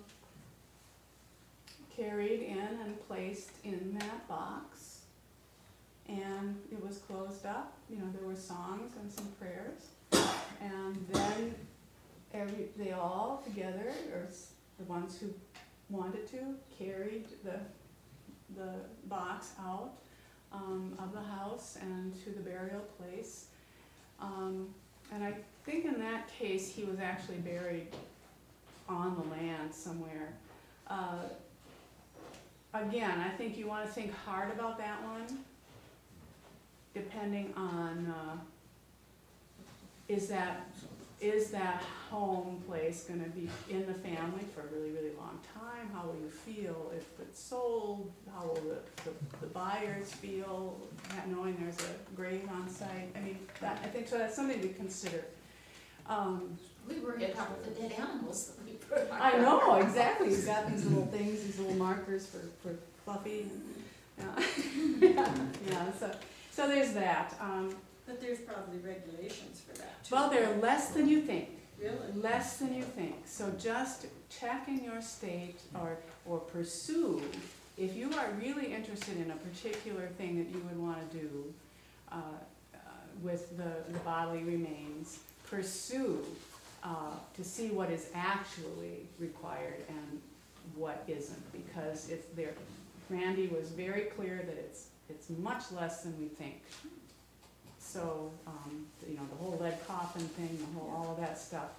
carried in and placed in that box, and it was closed up. You know, there were songs and some prayers, and then every they all together, or the ones who wanted to, carried the the box out um, of the house and to the burial place. Um, and I think in that case he was actually buried on the land somewhere. Uh, again, I think you want to think hard about that one, depending on uh, is that is that home place going to be in the family for a really, really long time? How will you feel if it's sold? How will the, the, the buyers feel knowing there's a grave on site? I mean, that, I think so. That's something to consider. Um, We worry about the dead animals that we put on. I know, exactly. You've got these little things, these little markers for, for Fluffy. And, yeah. yeah, yeah. So, so there's that. Um, But there's probably regulations for that too. well, they're less than you think. Really? Less than you think. So just check in your state, or or pursue. If you are really interested in a particular thing that you would want to do uh, uh, with the, the bodily remains, pursue uh, to see what is actually required and what isn't. Because if there, Randy was very clear that it's it's much less than we think. So, um, you know, the whole lead coffin thing, the whole, all of that stuff.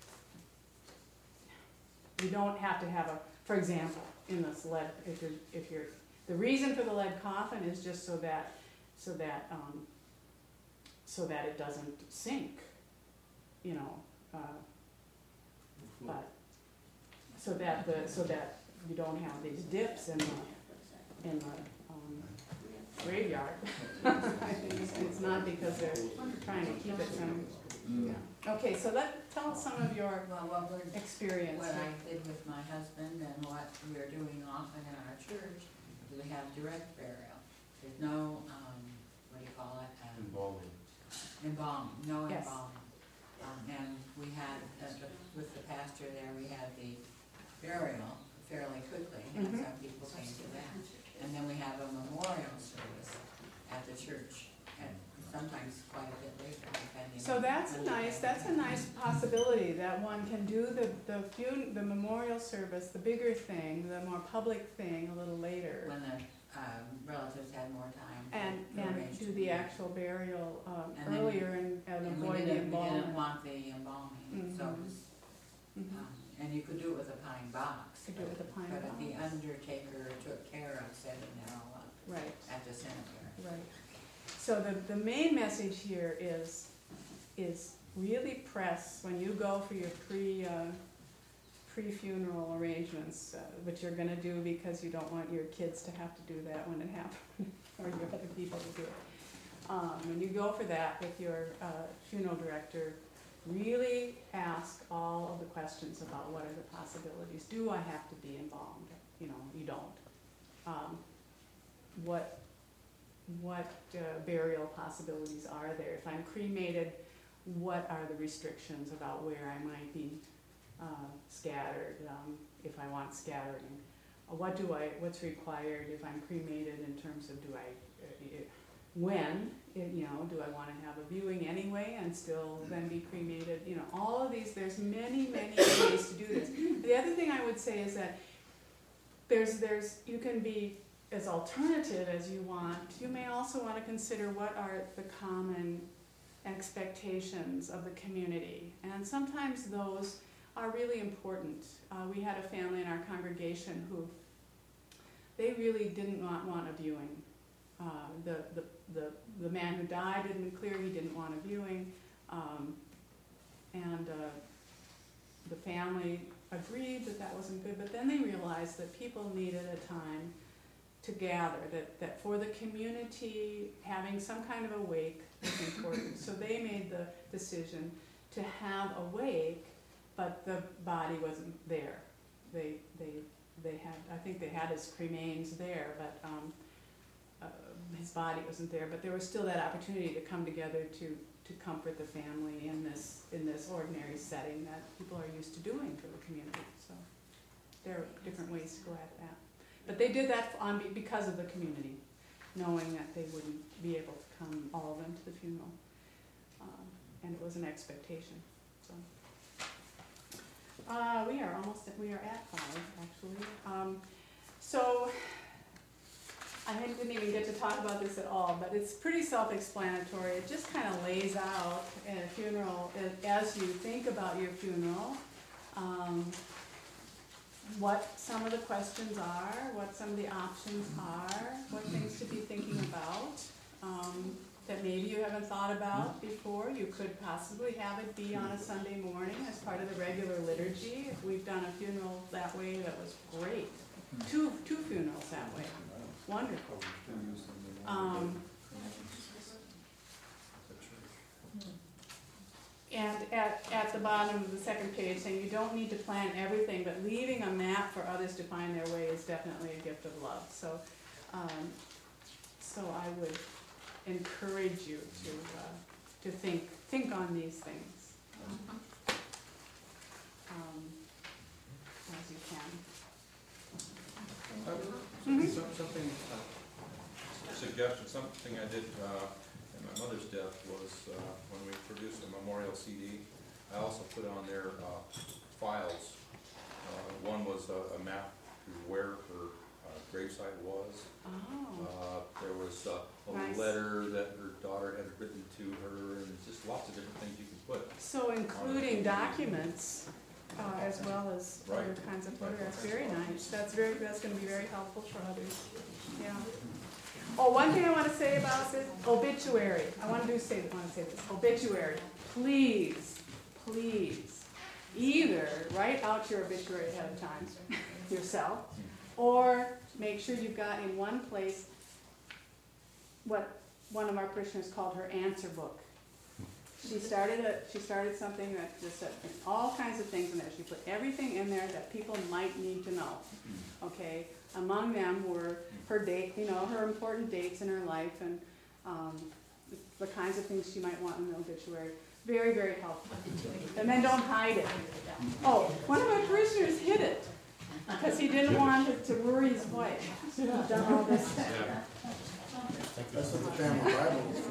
You don't have to have a, for example, in this lead, if you're, if you're, the reason for the lead coffin is just so that, so that, um, so that it doesn't sink, you know, uh, but, so that the, so that you don't have these dips in the, in the, um, graveyard. I think it's, it's not because they're trying to keep it from, yeah. Okay, so let, tell us some of your Well, what we're, experience. what I did with my husband and what we're doing often in our church, is we have direct burial. There's no, um, what do you call it? Um, Embalming. Embalming, no Yes. embalming. Um, and we had, uh, the, with the pastor there, we had the burial fairly quickly, and Mhm. some people came to that. And then we have a memorial service at the church, and sometimes quite a bit later, depending. So on that's a when nice, they- that's a nice possibility, that one can do the, the fun, the memorial service, the bigger thing, the more public thing a little later. When the, um, relatives had more time. to And, and arrange do to the be- actual burial, um, And then- earlier and, and And we avoid the didn't, we embalming. didn't want the embalming, so, Mhm. it was, Mhm. um, and you could do it with a pine box. Could do it with a pine But the box. undertaker took care of setting it all up Right, at the cemetery. right. so the, the main message here is, is really press when you go for your pre, uh, pre-funeral arrangements, uh, which you're gonna do because you don't want your kids to have to do that when it happens, or your other people to do it. Um, when you go for that with your, uh, funeral director, really ask all of the questions about what are the possibilities. Do I have to be involved? You know, you don't. Um, what, what uh, burial possibilities are there? If I'm cremated, what are the restrictions about where I might be uh, scattered, um, if I want scattering? Uh, what do I, what's required if I'm cremated in terms of do I, uh, when, it, you know, do I want to have a viewing anyway and still then be cremated? You know, all of these, there's many, many ways to do this. The other thing I would say is that there's, there's, you can be as alternative as you want. You may also want to consider what are the common expectations of the community. And sometimes those are really important. Uh, we had a family in our congregation who, they really didn't want, want a viewing. Uh, the, the, the, the man who died had been clear he didn't want a viewing. Um, and uh, the family agreed that that wasn't good, but then they realized that people needed a time to gather, that, that for the community, having some kind of a wake was important. So they made the decision to have a wake, but the body wasn't there. They, they, they had, I think they had his cremains there, but um, uh, his body wasn't there. But there was still that opportunity to come together to, to comfort the family in this, in this ordinary setting that people are used to doing for the community. So there are different ways to go at that. But they did that on, because of the community, knowing that they wouldn't be able to come, all of them, to the funeral. Um, and it was an expectation. So uh, we are almost, at, we are at five, actually. Um, so I didn't even get to talk about this at all, but it's pretty self-explanatory. It just kind of lays out in a funeral, as you think about your funeral, um, what some of the questions are, what some of the options are, what things to be thinking about, um, that maybe you haven't thought about before. You could possibly have it be on a Sunday morning as part of the regular liturgy. If we've done a funeral that way, that was great. Two, two funerals that way. Wonderful. Um, And at, at the bottom of the second page, saying you don't need to plan everything, but leaving a map for others to find their way is definitely a gift of love. So, um, so I would encourage you to uh, to think think on these things um, as you can. Uh, Mhm. some- Something, uh, suggestion, something I did uh, in my mother's death was uh, when we produced a memorial C D, I also put on there uh, files. Uh, One was a a map to where her uh, gravesite was. Oh, Uh, There was uh, a Nice. letter that her daughter had written to her, and just lots of different things you can put. so including documents uh, as well as other Right. kinds of photographs. Very nice. That's very. That's going to be very helpful for others. Yeah. Oh, one thing I want to say about this obituary. I want to do say. Want to say this obituary. Please, please, either write out your obituary ahead of time yourself, or make sure you've got in one place what one of our parishioners called her answer book. She started a, she started something that just said all kinds of things in there. She put everything in there that people might need to know. Okay, among them were her date, you know, her important dates in her life, and um, the kinds of things she might want in the obituary. Very, very helpful. And then don't hide it. Oh, one of my parishioners hid it because he didn't want it to worry his wife. He'd done all this. Yeah. That's what the family Bible is